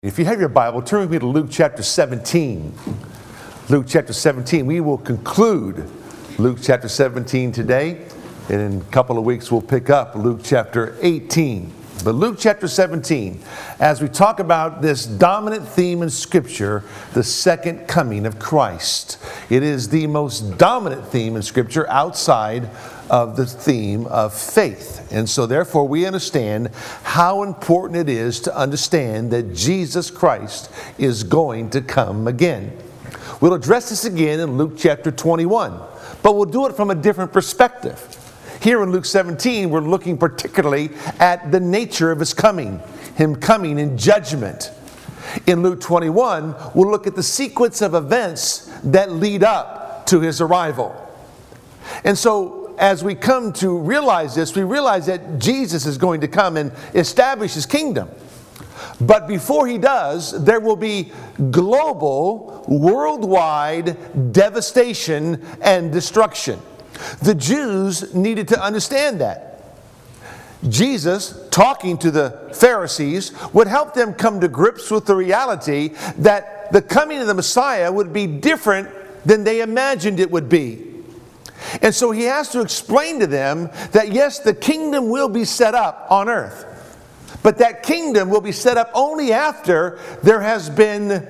If you have your Bible, turn with me to Luke chapter 17. Luke chapter 17. We will conclude Luke chapter 17 today, and in a couple of weeks we'll pick up Luke chapter 18. But Luke chapter 17, as we talk about this dominant theme in Scripture, the second coming of Christ. It is the most dominant theme in Scripture outside of the theme of faith. And so therefore we understand how important it is to understand that Jesus Christ is going to come again. We'll address this again in Luke chapter 21, but we'll do it from a different perspective. Here in Luke 17, we're looking particularly at the nature of His coming, Him coming in judgment. In Luke 21, we'll look at the sequence of events that lead up to His arrival. And so, as we come to realize this, we realize that Jesus is going to come and establish His kingdom. But before He does, there will be global, worldwide devastation and destruction. The Jews needed to understand that. Jesus, talking to the Pharisees, would help them come to grips with the reality that the coming of the Messiah would be different than they imagined it would be. And so He has to explain to them that yes, the kingdom will be set up on earth, but that kingdom will be set up only after there has been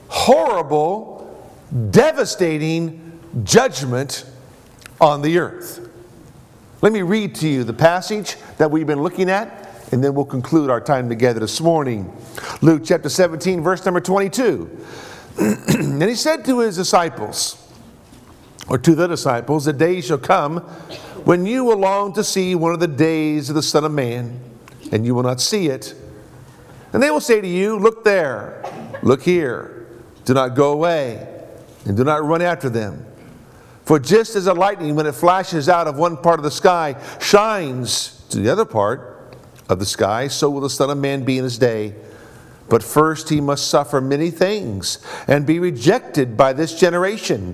horrible, devastating judgment on the earth. Let me read to you the passage that we've been looking at, and then we'll conclude our time together this morning. Luke chapter 17, verse number 22. And He said to His disciples, or to the disciples, the day shall come when you will long to see one of the days of the Son of Man, and you will not see it. And they will say to you, look there, look here, do not go away, and do not run after them. For just as a lightning, when it flashes out of one part of the sky, shines to the other part of the sky, so will the Son of Man be in His day. But first He must suffer many things, and be rejected by this generation.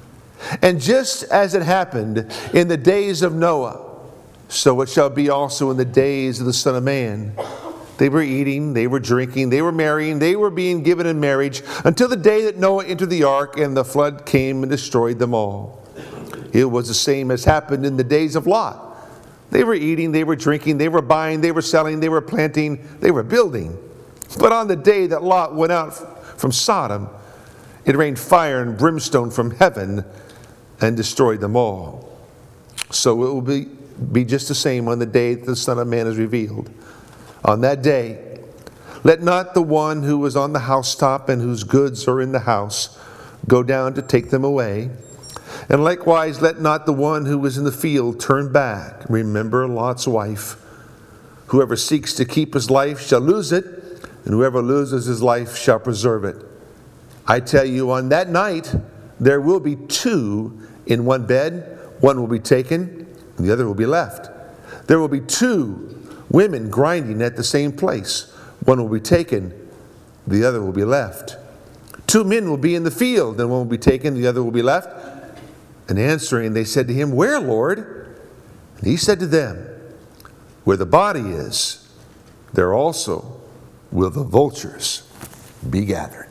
And just as it happened in the days of Noah, so it shall be also in the days of the Son of Man. They were eating, they were drinking, they were marrying, they were being given in marriage, until the day that Noah entered the ark, and the flood came and destroyed them all. It was the same as happened in the days of Lot. They were eating, they were drinking, they were buying, they were selling, they were planting, they were building. But on the day that Lot went out from Sodom, it rained fire and brimstone from heaven and destroyed them all. So it will be just the same on the day that the Son of Man is revealed. On that day, let not the one who is on the housetop and whose goods are in the house go down to take them away. And likewise, let not the one who is in the field turn back. Remember Lot's wife. Whoever seeks to keep his life shall lose it, and whoever loses his life shall preserve it. I tell you, on that night, there will be two in one bed. One will be taken, and the other will be left. There will be two women grinding at the same place. One will be taken, the other will be left. Two men will be in the field, and one will be taken, the other will be left. And answering, they said to Him, where, Lord? And He said to them, where the body is, there also will the vultures be gathered.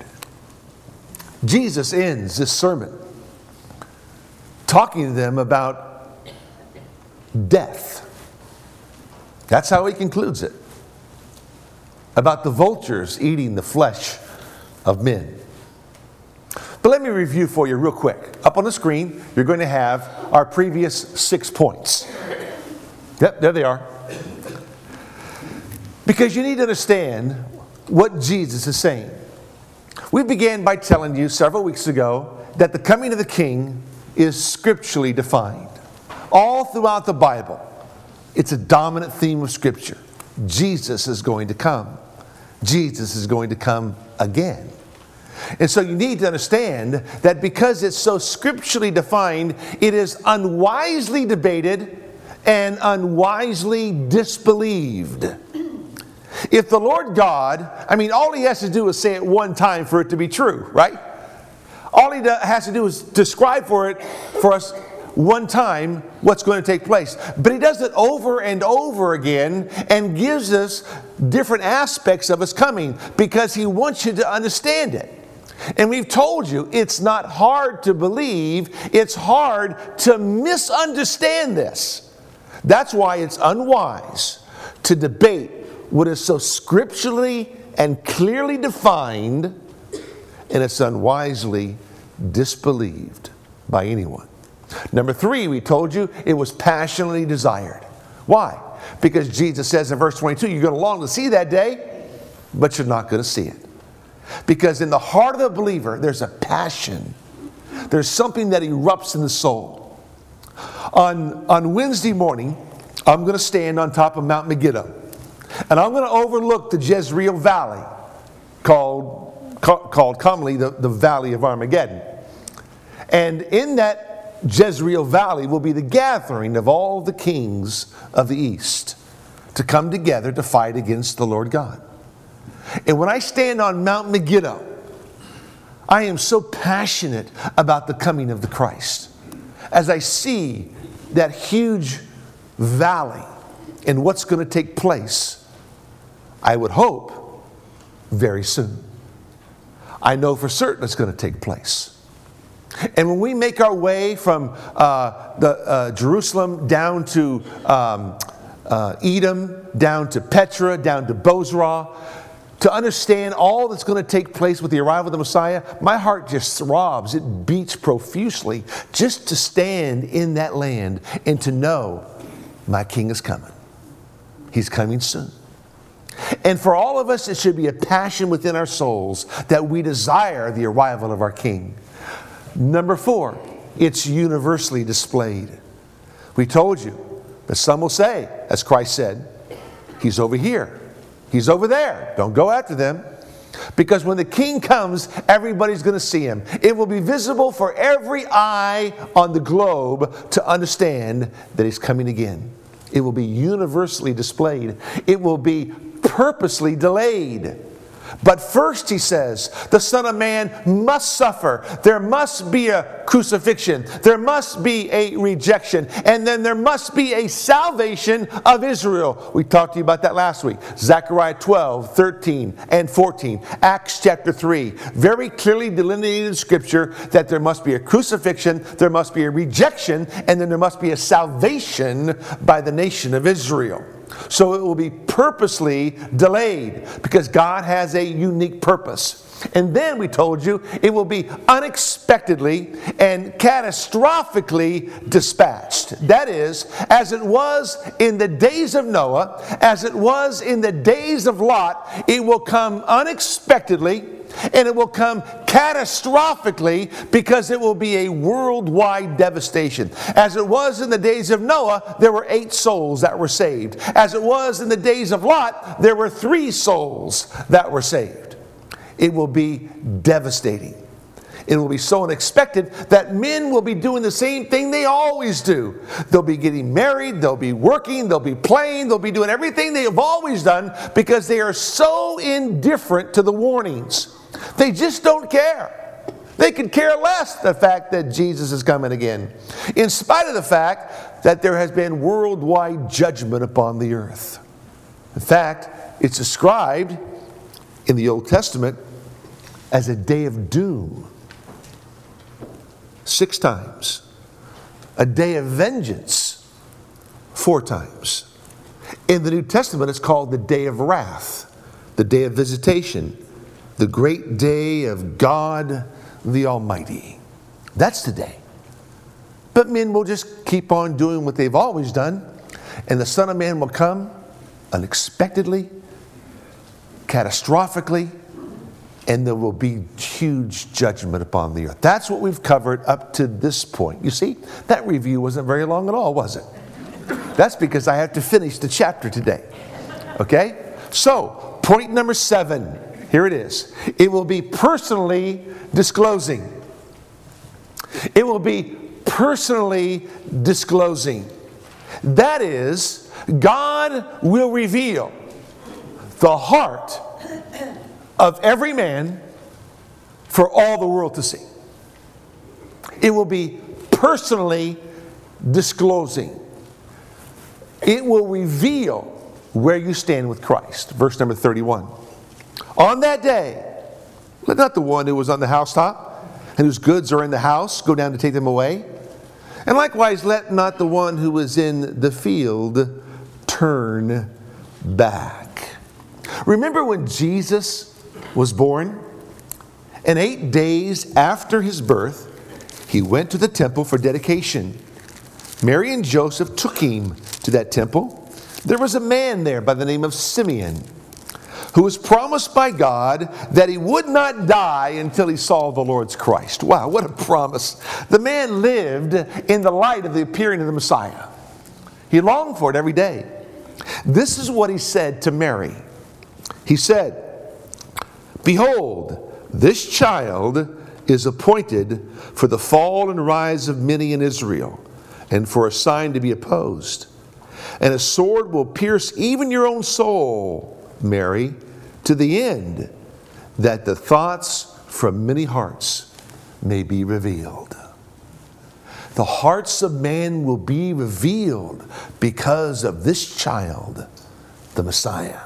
Jesus ends this sermon talking to them about death. That's how He concludes it. About the vultures eating the flesh of men. But let me review for you real quick. Up on the screen, you're going to have our previous 6 points. Yep, there they are. Because you need to understand what Jesus is saying. We began by telling you several weeks ago that the coming of the King is scripturally defined. All throughout the Bible, it's a dominant theme of Scripture. Jesus is going to come. Jesus is going to come again. And so you need to understand that because it's so scripturally defined, it is unwisely debated and unwisely disbelieved. If the Lord God, all He has to do is say it one time for it to be true, right? All He has to do is describe for us one time what's going to take place. But he does it over and over again and gives us different aspects of his coming because he wants you to understand it. And we've told you it's not hard to believe, it's hard to misunderstand this. That's why it's unwise to debate what is so scripturally and clearly defined, and it's unwisely disbelieved by anyone. Number 3, we told you it was passionately desired. Why? Because Jesus says in verse 22, you're going to long to see that day, but you're not going to see it. Because in the heart of the believer, there's a passion. There's something that erupts in the soul. On Wednesday morning, I'm going to stand on top of Mount Megiddo. And I'm going to overlook the Jezreel Valley, called commonly the Valley of Armageddon. And in that Jezreel Valley will be the gathering of all the kings of the east to come together to fight against the Lord God. And when I stand on Mount Megiddo, I am so passionate about the coming of the Christ. As I see that huge valley and what's going to take place, I would hope very soon. I know for certain it's going to take place. And when we make our way from Jerusalem down to Edom, down to Petra, down to Bozrah, to understand all that's going to take place with the arrival of the Messiah, my heart just throbs. It beats profusely just to stand in that land and to know my King is coming. He's coming soon. And for all of us, it should be a passion within our souls that we desire the arrival of our King. Number 4, it's universally displayed. We told you that some will say, as Christ said, He's over here. He's over there. Don't go after them. Because when the King comes, everybody's going to see Him. It will be visible for every eye on the globe to understand that He's coming again. It will be universally displayed. It will be purposely delayed. But first, he says, the Son of Man must suffer. There must be a crucifixion. There must be a rejection. And then there must be a salvation of Israel. We talked to you about that last week. Zechariah 12, 13, and 14. Acts chapter 3. Very clearly delineated in Scripture that there must be a crucifixion, there must be a rejection, and then there must be a salvation by the nation of Israel. So it will be purposely delayed because God has a unique purpose. And then we told you it will be unexpectedly and catastrophically dispatched. That is, as it was in the days of Noah, as it was in the days of Lot, it will come unexpectedly and it will come catastrophically because it will be a worldwide devastation. As it was in the days of Noah, there were 8 souls that were saved. As it was in the days of Lot, there were 3 souls that were saved. It will be devastating. It will be so unexpected that men will be doing the same thing they always do. They'll be getting married, they'll be working, they'll be playing, they'll be doing everything they have always done because they are so indifferent to the warnings. They just don't care. They could care less the fact that Jesus is coming again, in spite of the fact that there has been worldwide judgment upon the earth. In fact, it's described in the Old Testament as a day of doom 6 times, a day of vengeance 4 times. In the New Testament, it's called the day of wrath, the day of visitation, the great day of God the Almighty. That's the day. But men will just keep on doing what they've always done, and the Son of Man will come unexpectedly, catastrophically, and there will be huge judgment upon the earth. That's what we've covered up to this point. You see, that review wasn't very long at all, was it? That's because I have to finish the chapter today. Okay? So, point number 7. Here it is. It will be personally disclosing. It will be personally disclosing. That is, God will reveal the heart of every man for all the world to see. It will be personally disclosing. It will reveal where you stand with Christ. Verse number 31. On that day, let not the one who was on the housetop and whose goods are in the house go down to take them away. And likewise, let not the one who was in the field turn back. Remember when Jesus was born? And 8 days after his birth, he went to the temple for dedication. Mary and Joseph took him to that temple. There was a man there by the name of Simeon, who was promised by God that he would not die until he saw the Lord's Christ. Wow, what a promise. The man lived in the light of the appearing of the Messiah. He longed for it every day. This is what he said to Mary. He said, "Behold, this child is appointed for the fall and rise of many in Israel, and for a sign to be opposed. And a sword will pierce even your own soul, Mary, to the end that the thoughts from many hearts may be revealed." The hearts of man will be revealed because of this child, the Messiah.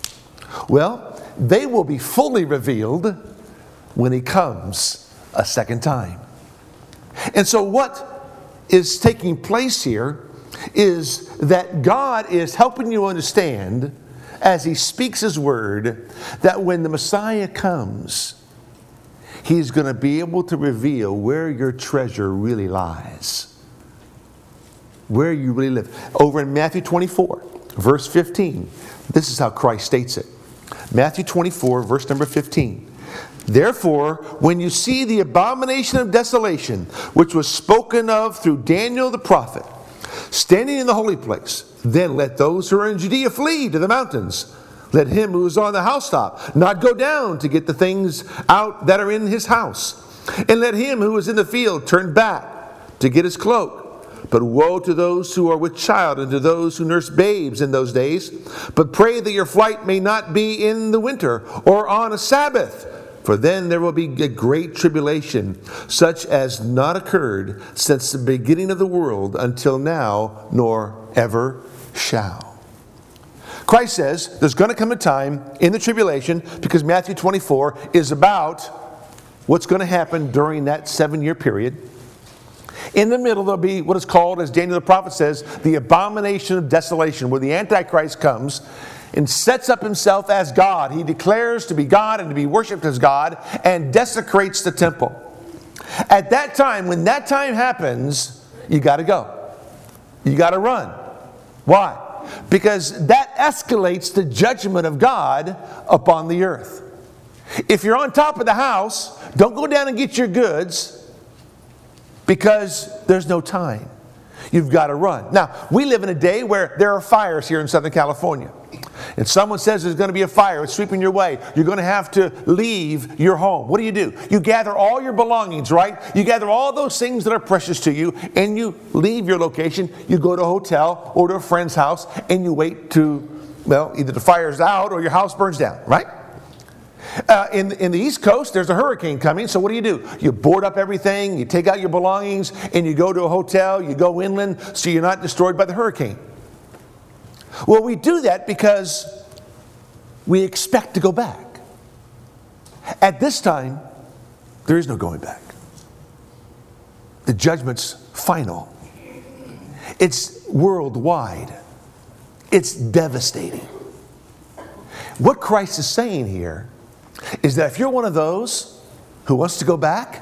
Well, they will be fully revealed when he comes a second time. And so what is taking place here is that God is helping you understand, as he speaks his word, that when the Messiah comes, he's going to be able to reveal where your treasure really lies, where you really live. Over in Matthew 24, verse 15, this is how Christ states it. Matthew 24, verse number 15. "Therefore, when you see the abomination of desolation, which was spoken of through Daniel the prophet, standing in the holy place, then let those who are in Judea flee to the mountains. Let him who is on the housetop not go down to get the things out that are in his house. And let him who is in the field turn back to get his cloak. But woe to those who are with child and to those who nurse babes in those days. But pray that your flight may not be in the winter or on a Sabbath. For then there will be a great tribulation, such as not occurred since the beginning of the world until now, nor ever shall." Christ says there's going to come a time in the tribulation, because Matthew 24 is about what's going to happen during that 7-year period. In the middle, there'll be what is called, as Daniel the prophet says, the abomination of desolation, where the Antichrist comes and sets up himself as God. He declares to be God and to be worshipped as God, and desecrates the temple. At that time, when that time happens, you got to go. You got to run. Why? Because that escalates the judgment of God upon the earth. If you're on top of the house, don't go down and get your goods, because there's no time. You've got to run. Now, we live in a day where there are fires here in Southern California. And someone says there's going to be a fire, it's sweeping your way. You're going to have to leave your home. What do? You gather all your belongings, right? You gather all those things that are precious to you, and you leave your location. You go to a hotel or to a friend's house, and you wait to, well, either the fire's out or your house burns down, right? In the East Coast, there's a hurricane coming, so what do? You board up everything, you take out your belongings, and you go to a hotel, you go inland, so you're not destroyed by the hurricane. Well, we do that because we expect to go back. At this time, there is no going back. The judgment's final. It's worldwide. It's devastating. What Christ is saying here is that if you're one of those who wants to go back,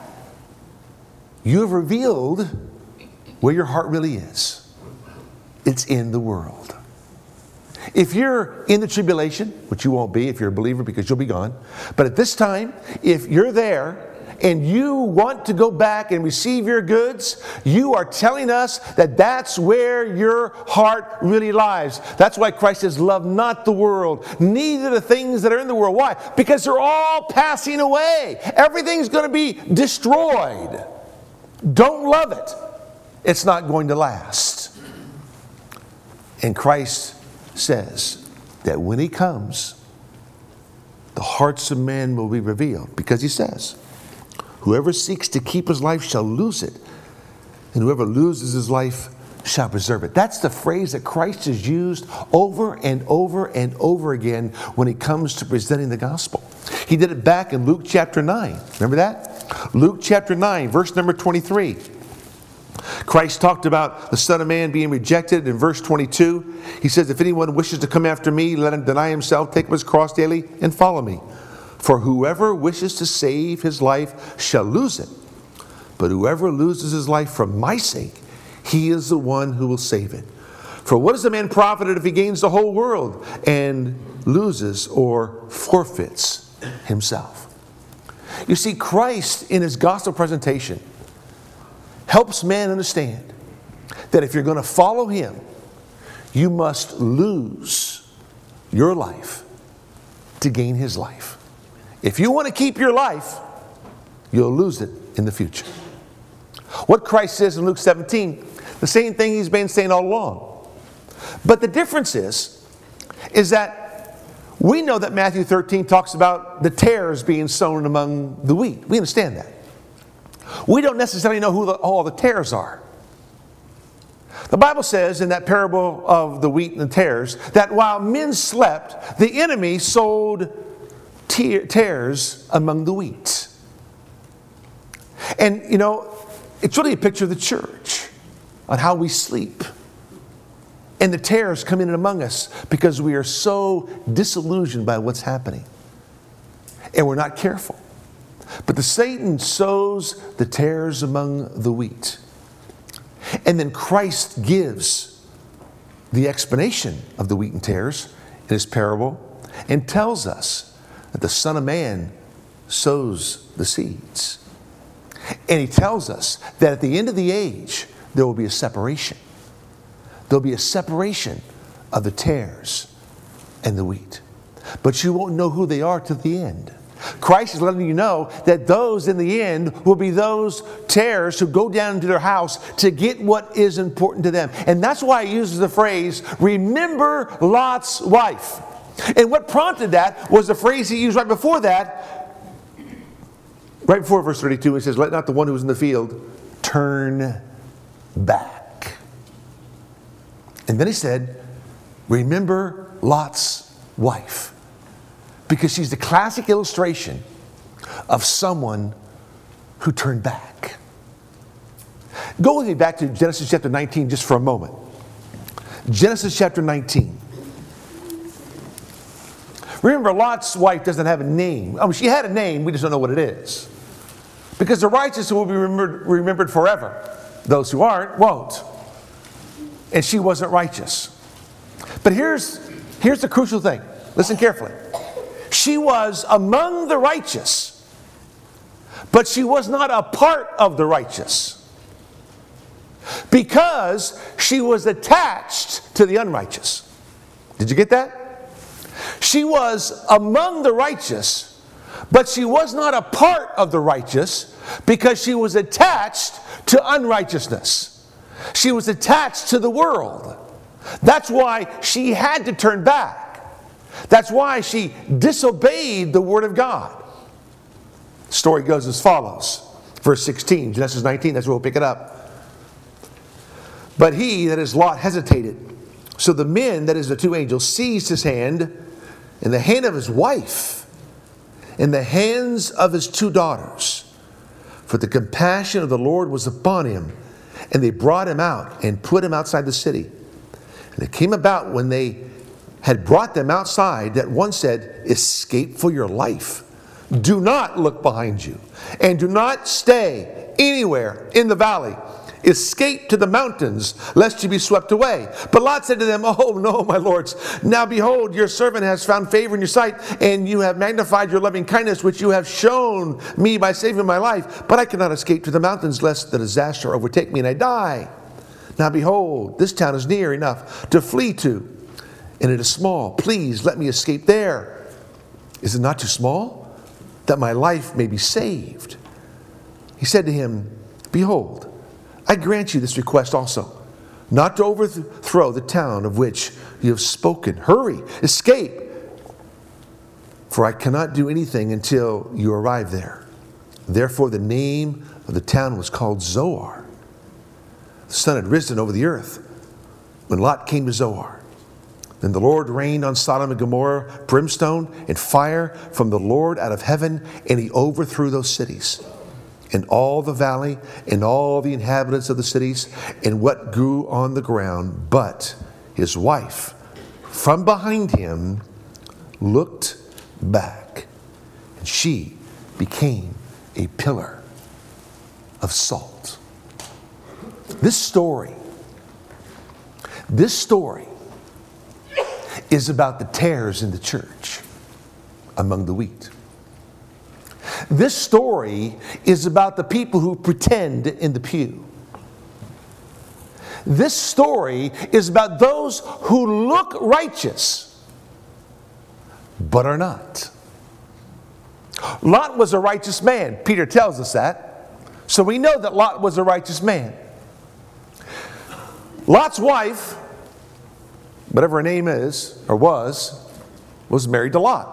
you have revealed where your heart really is. It's in the world. If you're in the tribulation, which you won't be if you're a believer because you'll be gone, but at this time, if you're there and you want to go back and receive your goods, you are telling us that that's where your heart really lies. That's why Christ says, "Love not the world, neither the things that are in the world." Why? Because they're all passing away. Everything's going to be destroyed. Don't love it. It's not going to last. And Christ says that when he comes, the hearts of man will be revealed, because he says, "Whoever seeks to keep his life shall lose it, and whoever loses his life shall preserve it. That's the phrase that Christ has used over and over and over again when it comes to presenting the gospel. He did it back in Luke chapter 9. Remember that? Luke chapter 9, verse number 23. Christ talked about the Son of Man being rejected in verse 22. He says, if anyone wishes to come after me, let him deny himself, take up his cross daily, and follow me. For whoever wishes to save his life shall lose it. But whoever loses his life for my sake, he is the one who will save it. For what is a man profited if he gains the whole world and loses or forfeits himself? You see, Christ in his gospel presentation helps man understand that if you're going to follow him, you must lose your life to gain his life. If you want to keep your life, you'll lose it in the future. What Christ says in Luke 17, the same thing he's been saying all along. But the difference is that we know that Matthew 13 talks about the tares being sown among the wheat. We understand that. We don't necessarily know who all the tares are. The Bible says in that parable of the wheat and the tares that while men slept, the enemy sowed tares among the wheat. And, you know, it's really a picture of the church on how we sleep. And the tares come in among us because we are so disillusioned by what's happening. And we're not careful. But Satan sows the tares among the wheat. And then Christ gives the explanation of the wheat and tares in his parable and tells us that the Son of Man sows the seeds. And he tells us that at the end of the age, there will be a separation. There'll be a separation of the tares and the wheat. But you won't know who they are till the end. Christ is letting you know that those in the end will be those tares who go down into their house to get what is important to them. And that's why he uses the phrase, remember Lot's wife. And what prompted that was the phrase he used right before that. Right before verse 32, it says, let not the one who is in the field turn back. And then he said, remember Lot's wife. Because she's the classic illustration of someone who turned back. Go with me back to Genesis chapter 19 just for a moment. Genesis chapter 19. Remember, Lot's wife doesn't have a name. Oh, she had a name, we just don't know what it is. Because the righteous will be remembered forever. Those who aren't, won't. And she wasn't righteous. But here's the crucial thing. Listen carefully. She was among the righteous, but she was not a part of the righteous. Because she was attached to the unrighteous. Did you get that? She was among the righteous, but she was not a part of the righteous because she was attached to unrighteousness. She was attached to the world. That's why she had to turn back. That's why she disobeyed the word of God. The story goes as follows. Verse 16, Genesis 19, that's where we'll pick it up. But he, that is Lot, hesitated. So the men, that is the two angels, seized his hand, and the hand of his wife, and the hands of his two daughters. For the compassion of the Lord was upon him. And they brought him out and put him outside the city. And it came about when they had brought them outside that one said, escape for your life. Do not look behind you. And do not stay anywhere in the valley. Escape to the mountains, lest you be swept away. But Lot said to them, oh no, my lords. Now behold, your servant has found favor in your sight, and you have magnified your loving kindness, which you have shown me by saving my life. But I cannot escape to the mountains, lest the disaster overtake me and I die. Now behold, this town is near enough to flee to, and it is small. Please let me escape there. Is it not too small, that my life may be saved? He said to him, behold, I grant you this request also, not to overthrow the town of which you have spoken. Hurry, escape, for I cannot do anything until you arrive there. Therefore the name of the town was called Zoar. The sun had risen over the earth, when Lot came to Zoar. Then the Lord rained on Sodom and Gomorrah brimstone and fire from the Lord out of heaven, and he overthrew those cities, and all the valley, and all the inhabitants of the cities, and what grew on the ground. But his wife, from behind him, looked back, and she became a pillar of salt. This story is about the tares in the church among the wheat. This story is about the people who pretend in the pew. This story is about those who look righteous but are not. Lot was a righteous man. Peter tells us that. So we know that Lot was a righteous man. Lot's wife, whatever her name is or was married to Lot.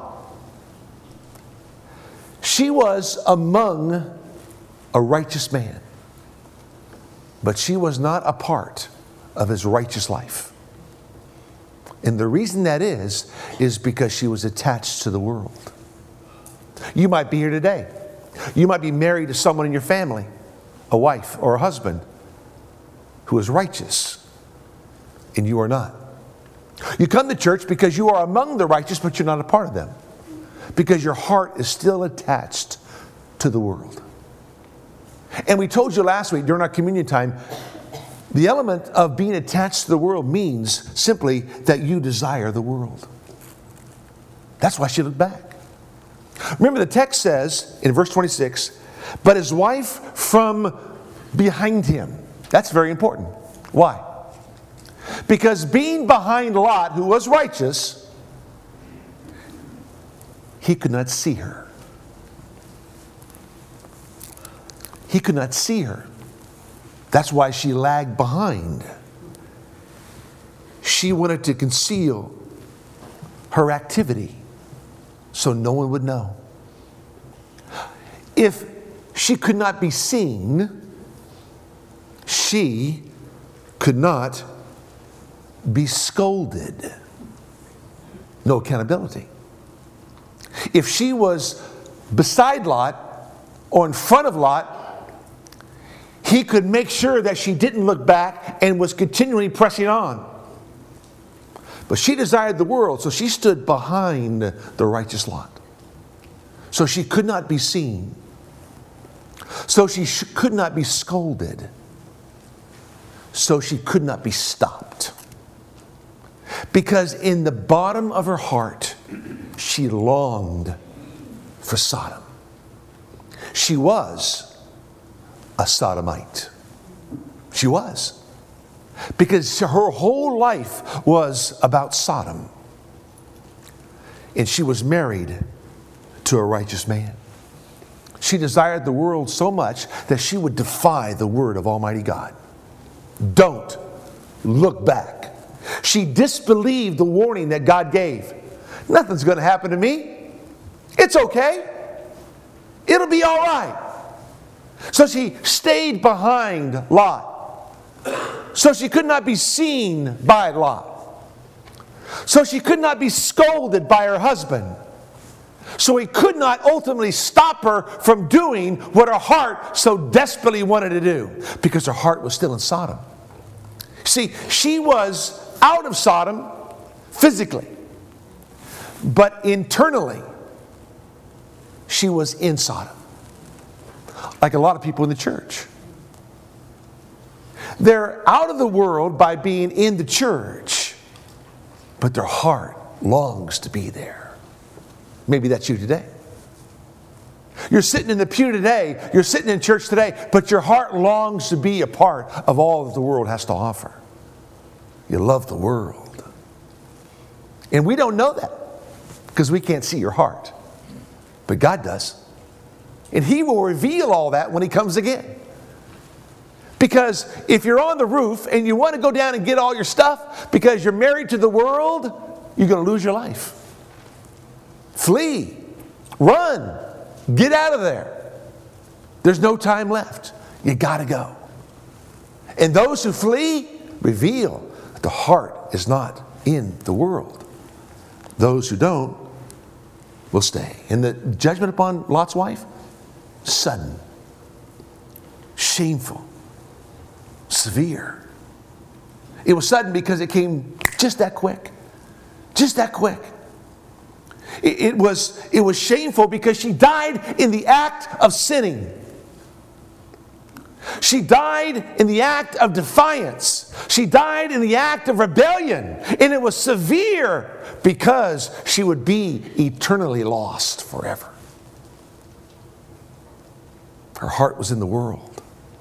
She was among a righteous man, but she was not a part of his righteous life. And the reason that is because she was attached to the world. You might be here today. You might be married to someone in your family, a wife or a husband, who is righteous, and you are not. You come to church because you are among the righteous, but you're not a part of them, because your heart is still attached to the world. And we told you last week during our communion time, the element of being attached to the world means simply that you desire the world. That's why she looked back. Remember, the text says in verse 26, but his wife from behind him. That's very important. Why? Because being behind Lot, who was righteous, he could not see her. He could not see her. That's why she lagged behind. She wanted to conceal her activity so no one would know. If she could not be seen, she could not be scolded. No accountability. If she was beside Lot or in front of Lot, he could make sure that she didn't look back and was continually pressing on. But she desired the world, so she stood behind the righteous Lot. So she could not be seen. So she could not be scolded. So she could not be stopped. Because in the bottom of her heart, she longed for Sodom. She was a sodomite. She was. Because her whole life was about Sodom. And she was married to a righteous man. She desired the world so much that she would defy the word of Almighty God. Don't look back. She disbelieved the warning that God gave. Nothing's going to happen to me. It's okay. It'll be all right. So she stayed behind Lot. So she could not be seen by Lot. So she could not be scolded by her husband. So he could not ultimately stop her from doing what her heart so desperately wanted to do, because her heart was still in Sodom. See, she was out of Sodom physically, but internally she was in Sodom. Like a lot of people in the church. They're out of the world by being in the church, but their heart longs to be there. Maybe that's you today. You're sitting in the pew today, you're sitting in church today, but your heart longs to be a part of all that the world has to offer. You love the world. And we don't know that because we can't see your heart. But God does. And He will reveal all that when He comes again. Because if you're on the roof and you want to go down and get all your stuff because you're married to the world, you're going to lose your life. Flee. Run. Get out of there. There's no time left. You got to go. And those who flee reveal that the heart is not in the world. Those who don't will stay. And the judgment upon Lot's wife, sudden, shameful, severe. It was sudden because it came just that quick. Just that quick. It was shameful because she died in the act of sinning. She died in the act of defiance. She died in the act of rebellion. And it was severe because she would be eternally lost forever. Her heart was in the world.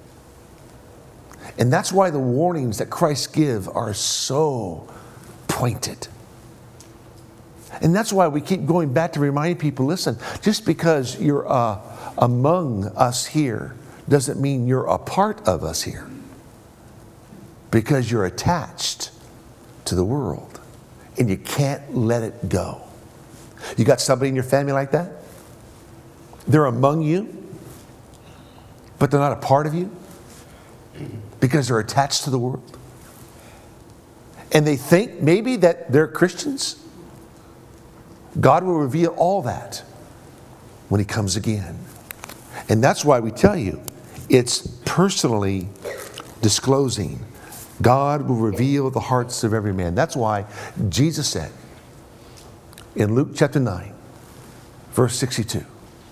And that's why the warnings that Christ gives are so pointed. And that's why we keep going back to remind people, listen, just because you're among us here doesn't mean you're a part of us here. Because you're attached to the world. And you can't let it go. You got somebody in your family like that? They're among you, but they're not a part of you because they're attached to the world. And they think maybe that they're Christians. God will reveal all that when He comes again. And that's why we tell you, it's personally disclosing. God will reveal the hearts of every man. That's why Jesus said in Luke chapter 9, verse 62,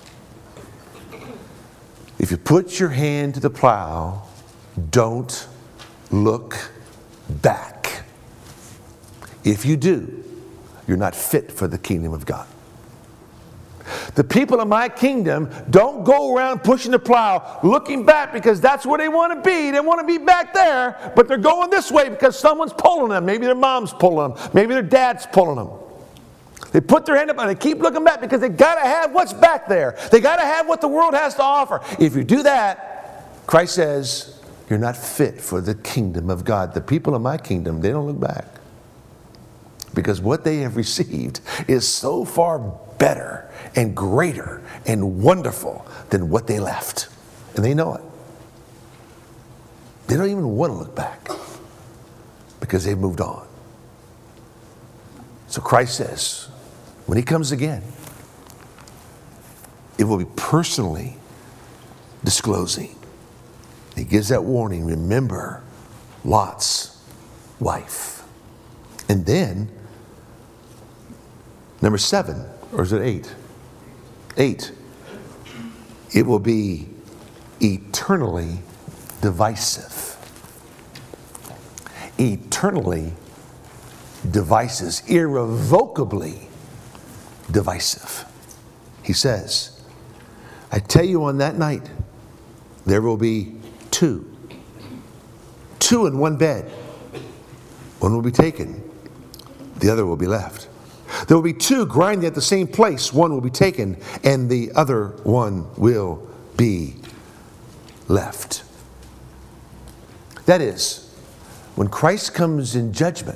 if you put your hand to the plow, don't look back. If you do, you're not fit for the kingdom of God. The people of my kingdom don't go around pushing the plow, looking back because that's where they want to be. They want to be back there, but they're going this way because someone's pulling them. Maybe their mom's pulling them. Maybe their dad's pulling them. They put their hand up and they keep looking back because they got to have what's back there. They got to have what the world has to offer. If you do that, Christ says, you're not fit for the kingdom of God. The people of my kingdom, they don't look back. Because what they have received is so far better and greater and wonderful than what they left. And they know it. They don't even want to look back because they've moved on. So Christ says, when He comes again, it will be personally disclosing. He gives that warning, remember Lot's wife. And then, number 7, or is it 8? 8. It will be eternally divisive. Eternally divisive, irrevocably divisive. He says, I tell you on that night, there will be two in one bed. One will be taken, the other will be left. There will be two grinding at the same place. One will be taken, and the other one will be left. That is, when Christ comes in judgment,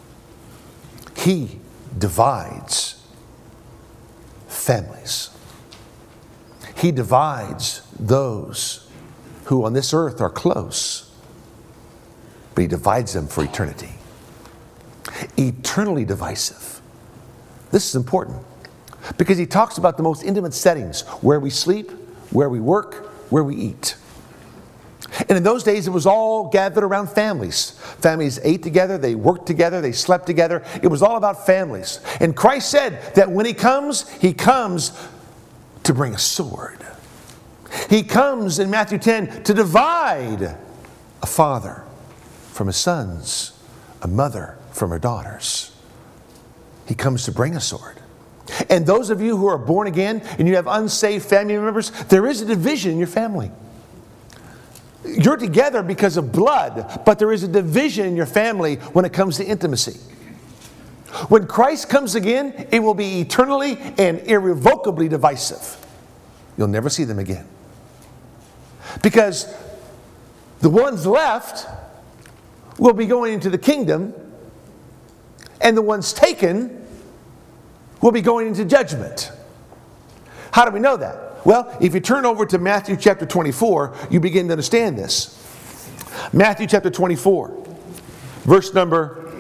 He divides families. He divides those who on this earth are close, but He divides them for eternity. Eternally divisive. This is important because He talks about the most intimate settings, where we sleep, where we work, where we eat. And in those days, it was all gathered around families. Families ate together, they worked together, they slept together. It was all about families. And Christ said that when He comes to bring a sword. He comes in Matthew 10 to divide a father from his sons, a mother from her daughters. He comes to bring a sword. And those of you who are born again and you have unsaved family members, there is a division in your family. You're together because of blood, but there is a division in your family when it comes to intimacy. When Christ comes again, it will be eternally and irrevocably divisive. You'll never see them again. Because the ones left will be going into the kingdom, and the ones taken will be going into judgment. How do we know that? Well, if you turn over to Matthew chapter 24, you begin to understand this. Matthew chapter 24, verse number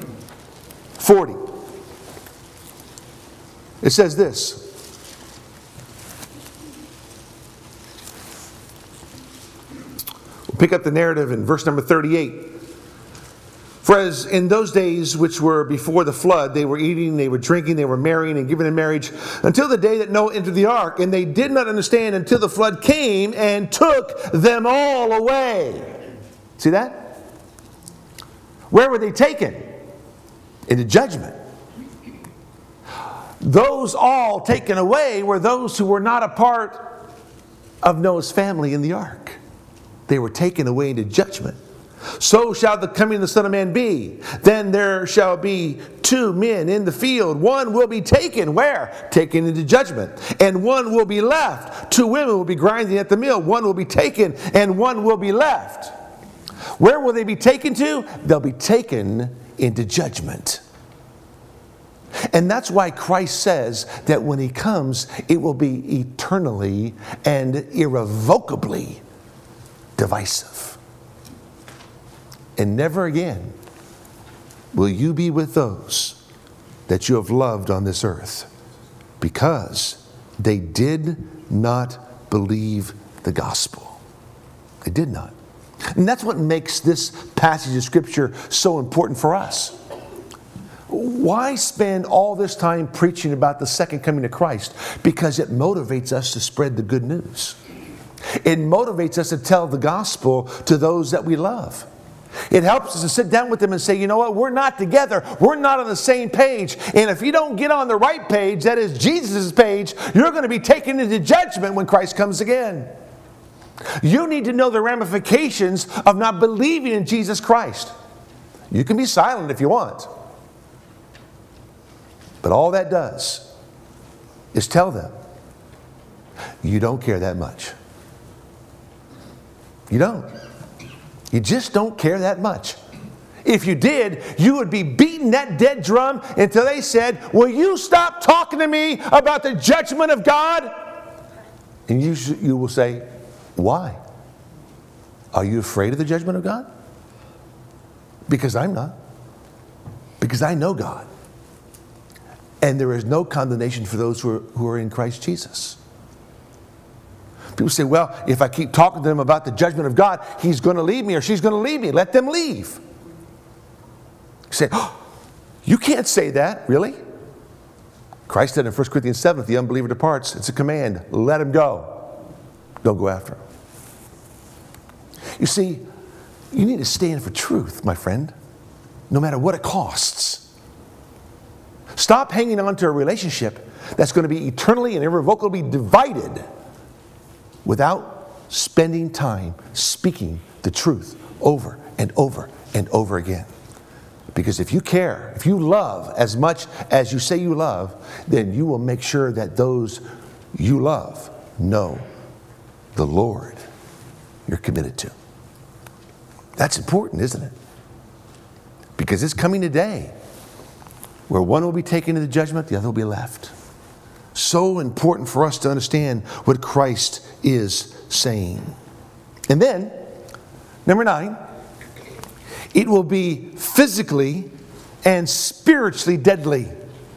40. It says this. We'll pick up the narrative in verse number 38. For as in those days which were before the flood, they were eating, they were drinking, they were marrying and giving in marriage until the day that Noah entered the ark. And they did not understand until the flood came and took them all away. See that? Where were they taken? Into judgment. Those all taken away were those who were not a part of Noah's family in the ark. They were taken away into judgment. So shall the coming of the Son of Man be. Then there shall be two men in the field. One will be taken, where? Taken into judgment. And one will be left. Two women will be grinding at the mill. One will be taken and one will be left. Where will they be taken to? They'll be taken into judgment. And that's why Christ says that when He comes, it will be eternally and irrevocably divisive. And never again will you be with those that you have loved on this earth, because they did not believe the gospel. They did not. And that's what makes this passage of Scripture so important for us. Why spend all this time preaching about the second coming of Christ? Because it motivates us to spread the good news. It motivates us to tell the gospel to those that we love. It helps us to sit down with them and say, you know what, we're not together. We're not on the same page. And if you don't get on the right page, that is Jesus' page, you're going to be taken into judgment when Christ comes again. You need to know the ramifications of not believing in Jesus Christ. You can be silent if you want. But all that does is tell them, you don't care that much. You don't. You just don't care that much. If you did, you would be beating that dead drum until they said, will you stop talking to me about the judgment of God? And you will say, why? Are you afraid of the judgment of God? Because I'm not. Because I know God. And there is no condemnation for those who are in Christ Jesus. People say, well, if I keep talking to them about the judgment of God, he's going to leave me or she's going to leave me. Let them leave. You say, oh, you can't say that. Really? Christ said in 1 Corinthians 7, if the unbeliever departs, it's a command. Let him go. Don't go after him. You see, you need to stand for truth, my friend, no matter what it costs. Stop hanging on to a relationship that's going to be eternally and irrevocably divided without spending time speaking the truth over and over and over again. Because if you care, if you love as much as you say you love, then you will make sure that those you love know the Lord you're committed to. That's important, isn't it? Because it's coming a day where one will be taken into judgment, the other will be left. So important for us to understand what Christ is saying. And then, number 9, it will be physically and spiritually deadly.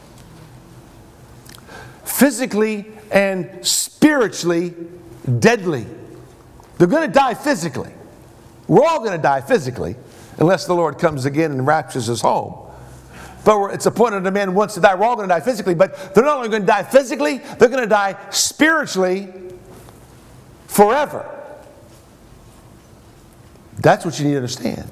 Physically and spiritually deadly. They're going to die physically. We're all going to die physically, unless the Lord comes again and raptures us home. But it's appointed a man wants to die. We're all going to die physically, but they're not only going to die physically, they're going to die spiritually forever. That's what you need to understand.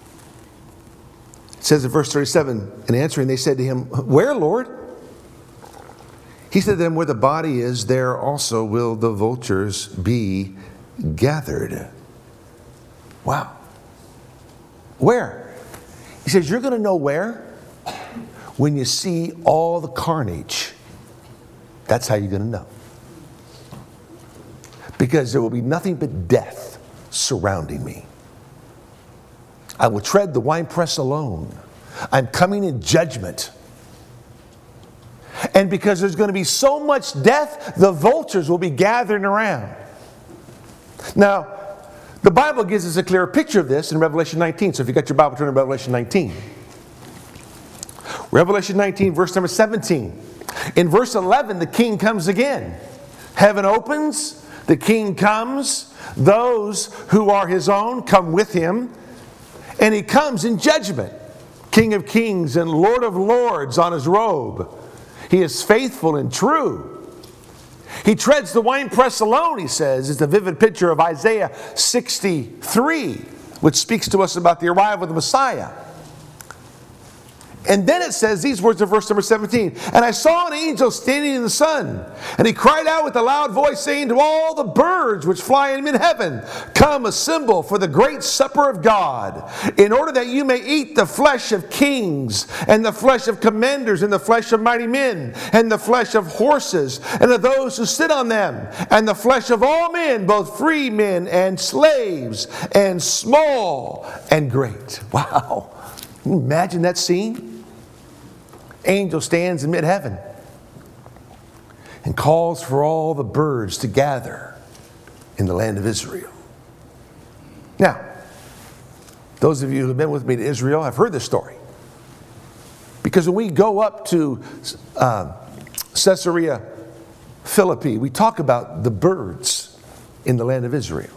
It says in verse 37, in answering, they said to him, where, Lord? He said to them, where the body is, there also will the vultures be gathered. Wow. Where? He says, you're going to know where? When you see all the carnage. That's how you're going to know. Because there will be nothing but death surrounding me. I will tread the winepress alone. I'm coming in judgment. And because there's going to be so much death, the vultures will be gathering around. Now, the Bible gives us a clearer picture of this in Revelation 19. So if you got your Bible, turn to Revelation 19. Revelation 19, verse number 17. In verse 11, the king comes again. Heaven opens, the king comes, those who are his own come with him, and he comes in judgment. King of kings and Lord of lords on his robe. He is faithful and true. He treads the winepress alone, he says. It's a vivid picture of Isaiah 63, which speaks to us about the arrival of the Messiah. And then it says these words in verse number 17. And I saw an angel standing in the sun, and he cried out with a loud voice, saying to all the birds which fly in mid-heaven, come, assemble for the great supper of God, in order that you may eat the flesh of kings, and the flesh of commanders, and the flesh of mighty men, and the flesh of horses, and of those who sit on them, and the flesh of all men, both free men and slaves, and small and great. Wow. Can you imagine that scene? Angel stands in mid-heaven and calls for all the birds to gather in the land of Israel. Now, those of you who have been with me to Israel have heard this story. Because when we go up to Caesarea Philippi, we talk about the birds in the land of Israel.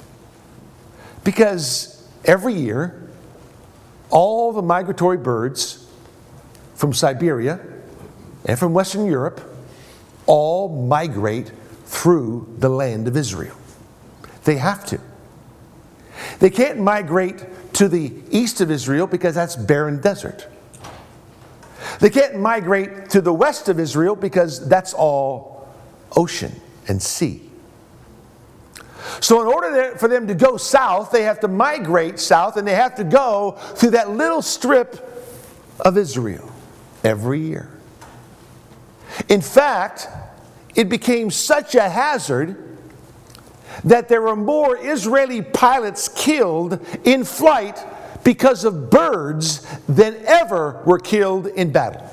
Because every year, all the migratory birds from Siberia and from Western Europe all migrate through the land of Israel. They have to. They can't migrate to the east of Israel because that's barren desert. They can't migrate to the west of Israel because that's all ocean and sea. So in order for them to go south, they have to migrate south, and they have to go through that little strip of Israel every year. In fact, it became such a hazard that there were more Israeli pilots killed in flight because of birds than ever were killed in battle.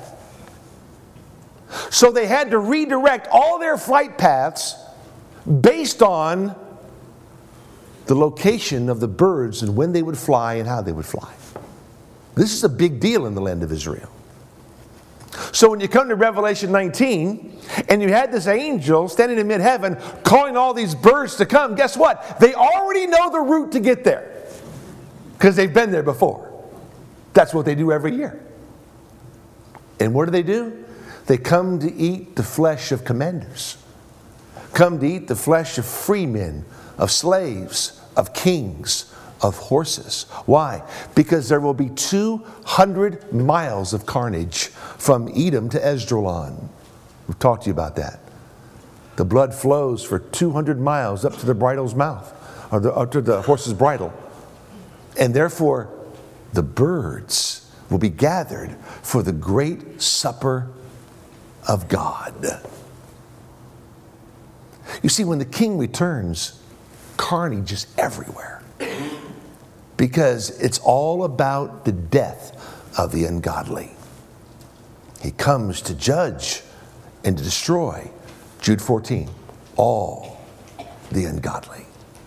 So they had to redirect all their flight paths based on the location of the birds and when they would fly and how they would fly. This is a big deal in the land of Israel. So when you come to Revelation 19, and you had this angel standing in mid-heaven calling all these birds to come, guess what? They already know the route to get there because they've been there before. That's what they do every year. And what do? They come to eat the flesh of commanders, come to eat the flesh of free men, of slaves, of kings, of horses. Why? Because there will be 200 miles of carnage from Edom to Esdraelon. We've talked to you about that. The blood flows for 200 miles up to the bridle's mouth, or up to the horse's bridle. And therefore, the birds will be gathered for the great supper of God. You see, when the king returns, carnage is everywhere. Because it's all about the death of the ungodly. He comes to judge and to destroy, Jude 14, all the ungodly.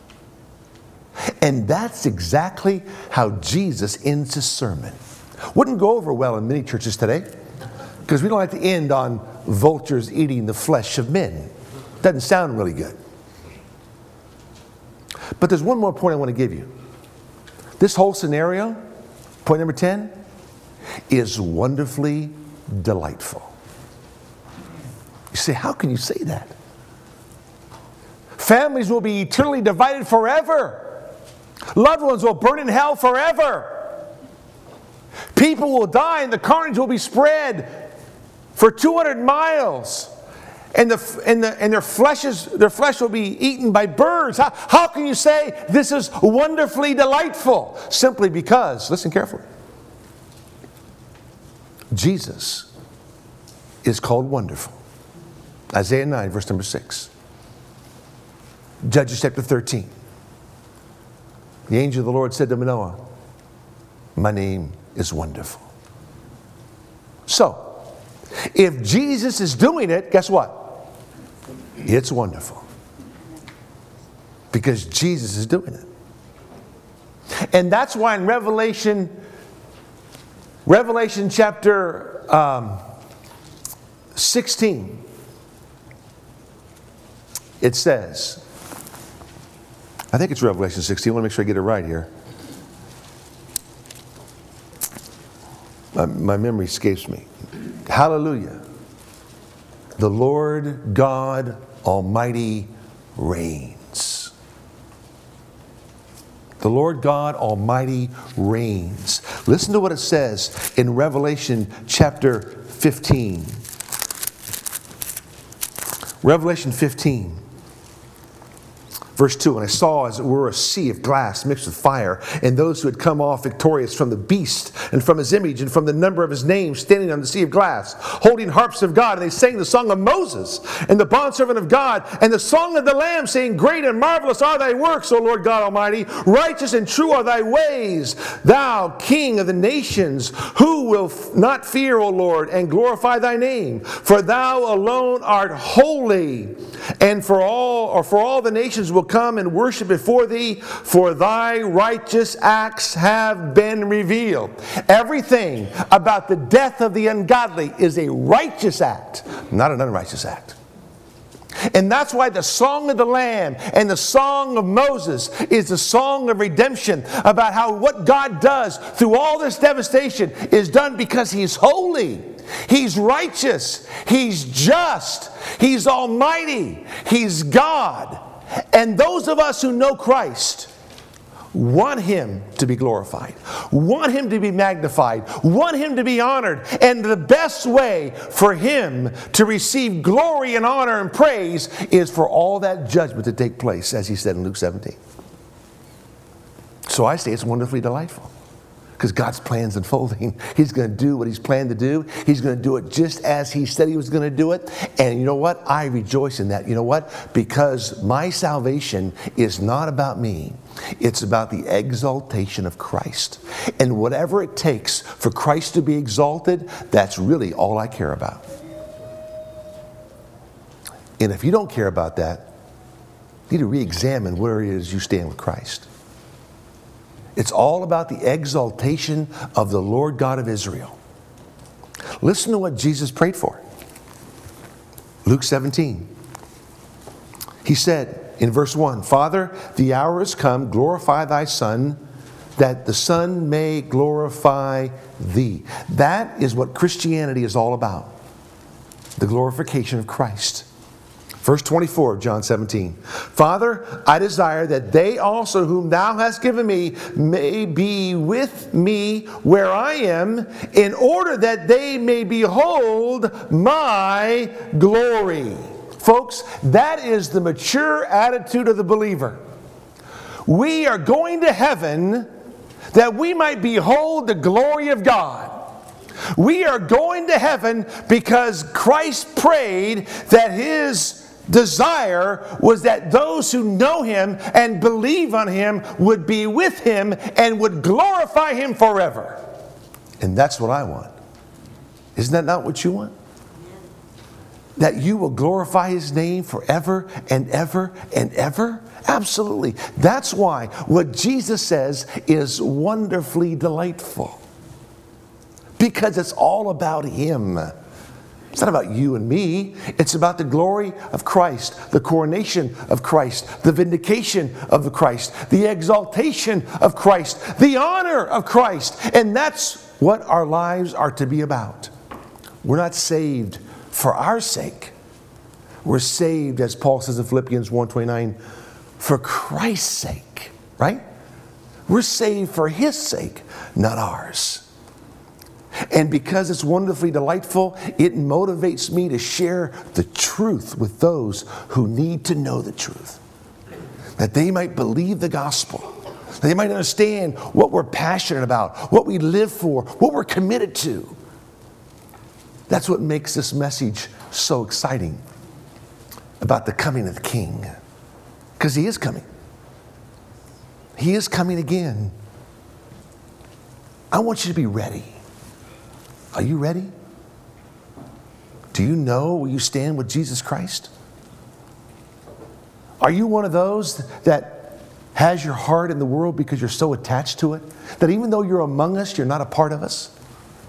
And that's exactly how Jesus ends his sermon. Wouldn't go over well in many churches today, because we don't like to end on vultures eating the flesh of men. Doesn't sound really good. But there's one more point I want to give you. This whole scenario, point number 10, is wonderfully delightful. You say, how can you say that? Families will be eternally divided forever. Loved ones will burn in hell forever. People will die and the carnage will be spread for 200 miles. And their flesh will be eaten by birds. How can you say this is wonderfully delightful? Simply because, listen carefully, Jesus is called wonderful. Isaiah 9, verse number 6. Judges chapter 13. The angel of the Lord said to Manoah, my name is wonderful. So, if Jesus is doing it, guess what? It's wonderful. Because Jesus is doing it. And that's why in Revelation Revelation chapter 16. It says, I think it's Revelation 16. I want to make sure I get it right here. My memory escapes me. Hallelujah. The Lord God Almighty reigns. The Lord God Almighty reigns. Listen to what it says in Revelation chapter 15. Revelation 15. Verse 2, and I saw as it were a sea of glass mixed with fire, and those who had come off victorious from the beast and from his image and from the number of his name standing on the sea of glass, holding harps of God, and they sang the song of Moses and the bondservant of God, and the song of the Lamb, saying, Great and marvelous are thy works, O Lord God Almighty, righteous and true are thy ways, thou King of the nations. Who will not fear, O Lord, and glorify thy name? For thou alone art holy, and for all the nations will come and worship before thee, for thy righteous acts have been revealed. Everything about the death of the ungodly is a righteous act, not an unrighteous act. And that's why the song of the Lamb and the song of Moses is the song of redemption, about how what God does through all this devastation is done because He's holy, He's righteous, He's just, He's almighty, He's God. And those of us who know Christ want Him to be glorified, want Him to be magnified, want Him to be honored. And the best way for Him to receive glory and honor and praise is for all that judgment to take place, as He said in Luke 17. So I say it's wonderfully delightful, because God's plan's unfolding. He's going to do what He's planned to do. He's going to do it just as He said He was going to do it. And you know what? I rejoice in that. You know what? Because my salvation is not about me. It's about the exaltation of Christ. And whatever it takes for Christ to be exalted, that's really all I care about. And if you don't care about that, you need to re-examine where it is you stand with Christ. It's all about the exaltation of the Lord God of Israel. Listen to what Jesus prayed for. Luke 17. He said in verse 1, Father, the hour is come, glorify thy Son, that the Son may glorify thee. That is what Christianity is all about. The glorification of Christ. Verse 24 of John 17. Father, I desire that they also whom thou hast given me may be with me where I am, in order that they may behold my glory. Folks, that is the mature attitude of the believer. We are going to heaven that we might behold the glory of God. We are going to heaven because Christ prayed that His desire was that those who know Him and believe on Him would be with Him and would glorify Him forever. And that's what I want. Isn't that not what you want? That you will glorify His name forever and ever and ever? Absolutely. That's why what Jesus says is wonderfully delightful. Because it's all about Him. It's not about you and me. It's about the glory of Christ, the coronation of Christ, the vindication of the Christ, the exaltation of Christ, the honor of Christ. And that's what our lives are to be about. We're not saved for our sake. We're saved, as Paul says in Philippians 1:29, for Christ's sake, right? We're saved for His sake, not ours. And because it's wonderfully delightful, it motivates me to share the truth with those who need to know the truth. That they might believe the gospel. That they might understand what we're passionate about, what we live for, what we're committed to. That's what makes this message so exciting about the coming of the King. Because He is coming. He is coming again. I want you to be ready. Are you ready? Do you know where you stand with Jesus Christ? Are you one of those that has your heart in the world because you're so attached to it, that even though you're among us, you're not a part of us?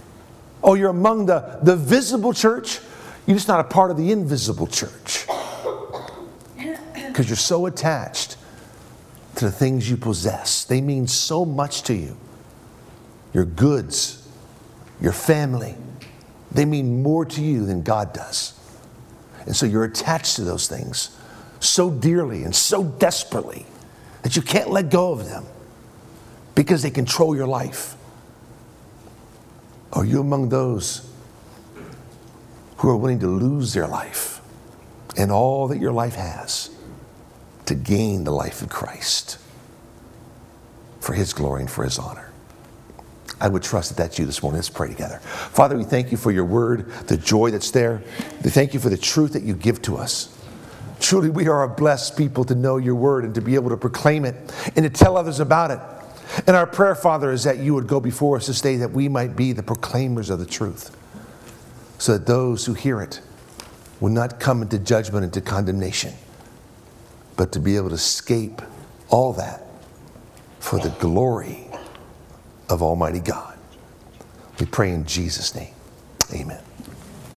Oh, you're among the visible church. You're just not a part of the invisible church. Because you're so attached to the things you possess. They mean so much to you. Your goods, your family, they mean more to you than God does. And so you're attached to those things so dearly and so desperately that you can't let go of them because they control your life. Are you among those who are willing to lose their life and all that your life has to gain the life of Christ for His glory and for His honor? I would trust that that's you this morning. Let's pray together. Father, we thank you for your word, the joy that's there. We thank you for the truth that you give to us. Truly, we are a blessed people to know your word and to be able to proclaim it and to tell others about it. And our prayer, Father, is that you would go before us this day that we might be the proclaimers of the truth, so that those who hear it will not come into judgment, into condemnation, but to be able to escape all that for the glory of Almighty God. We pray in Jesus' name. Amen.